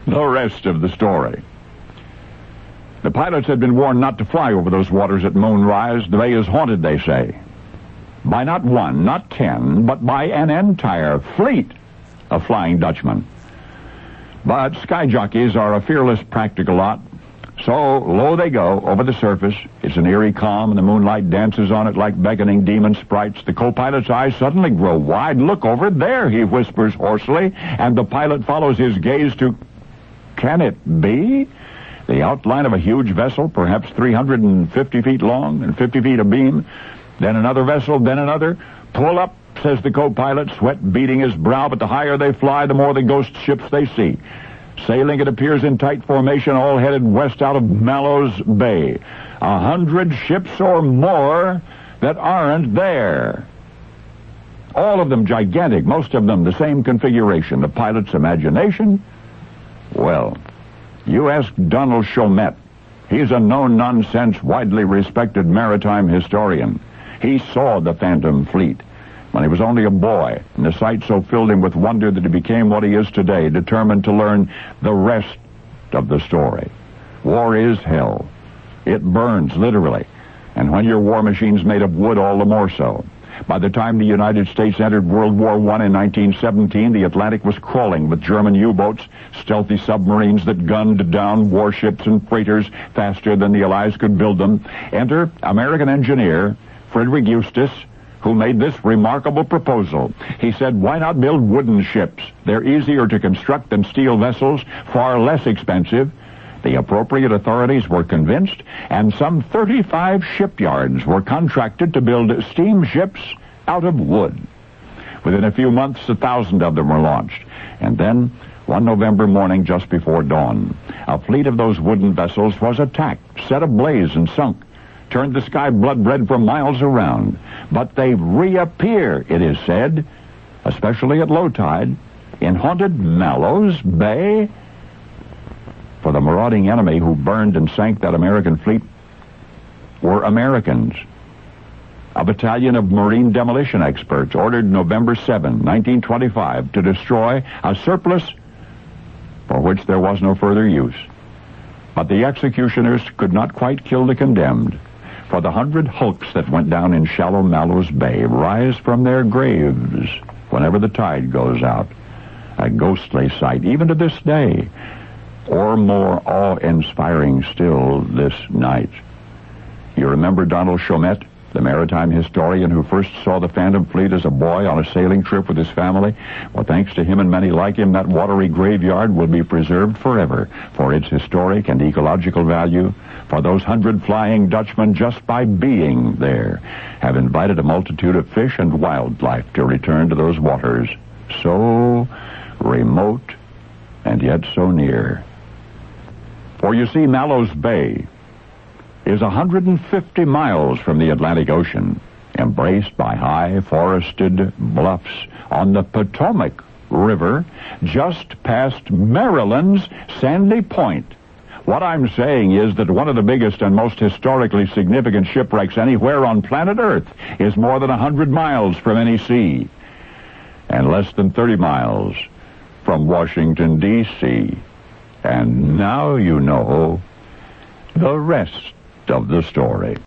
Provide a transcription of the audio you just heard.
The rest of the story. The pilots had been warned not to fly over those waters at moonrise. The bay is haunted, they say, by not one, not 10, but by an entire fleet of Flying Dutchmen. But sky jockeys are a fearless, practical lot. So low they go over the surface. It's an eerie calm, and the moonlight dances on it like beckoning demon sprites. The co-pilot's eyes suddenly grow wide. "Look over there," he whispers hoarsely, and the pilot follows his gaze to... Can it be? The outline of a huge vessel, perhaps 350 feet long and 50 feet abeam. Then another vessel, then another. "Pull up," says the co-pilot, sweat beading his brow, but the higher they fly, the more the ghost ships they see. Sailing, it appears, in tight formation, all headed west out of Mallows Bay. 100 ships or more that aren't there. All of them gigantic, most of them the same configuration. The pilot's imagination? Well, you ask Donald Chomet. He's a no-nonsense, widely respected maritime historian. He saw the Phantom Fleet when he was only a boy, and the sight so filled him with wonder that he became what he is today, determined to learn the rest of the story. War is hell. It burns, literally, and when your war machine's made of wood, all the more so. By the time the United States entered World War I in 1917, the Atlantic was crawling with German U-boats, stealthy submarines that gunned down warships and freighters faster than the Allies could build them. Enter American engineer Frederick Eustace, who made this remarkable proposal. He said, "Why not build wooden ships? They're easier to construct than steel vessels, far less expensive." The appropriate authorities were convinced, and some 35 shipyards were contracted to build steamships out of wood. Within a few months, 1,000 of them were launched. And then, one November morning just before dawn, a fleet of those wooden vessels was attacked, set ablaze, and sunk. Turned the sky blood red for miles around. But they reappear, it is said, especially at low tide, in haunted Mallows Bay. For the marauding enemy who burned and sank that American fleet were Americans. A battalion of marine demolition experts ordered November 7, 1925, to destroy a surplus for which there was no further use. But the executioners could not quite kill the condemned. For the 100 hulks that went down in shallow Mallows Bay rise from their graves whenever the tide goes out. A ghostly sight, even to this day, or more awe-inspiring still this night. You remember Donald Chomet, the maritime historian who first saw the Phantom Fleet as a boy on a sailing trip with his family? Well, thanks to him and many like him, that watery graveyard will be preserved forever for its historic and ecological value. For those 100 Flying Dutchmen, just by being there, have invited a multitude of fish and wildlife to return to those waters, so remote and yet so near. For you see, Mallows Bay is 150 miles from the Atlantic Ocean, embraced by high forested bluffs on the Potomac River, just past Maryland's Sandy Point. What I'm saying is that one of the biggest and most historically significant shipwrecks anywhere on planet Earth is more than 100 miles from any sea, and less than 30 miles from Washington, D.C. And now you know the rest of the story.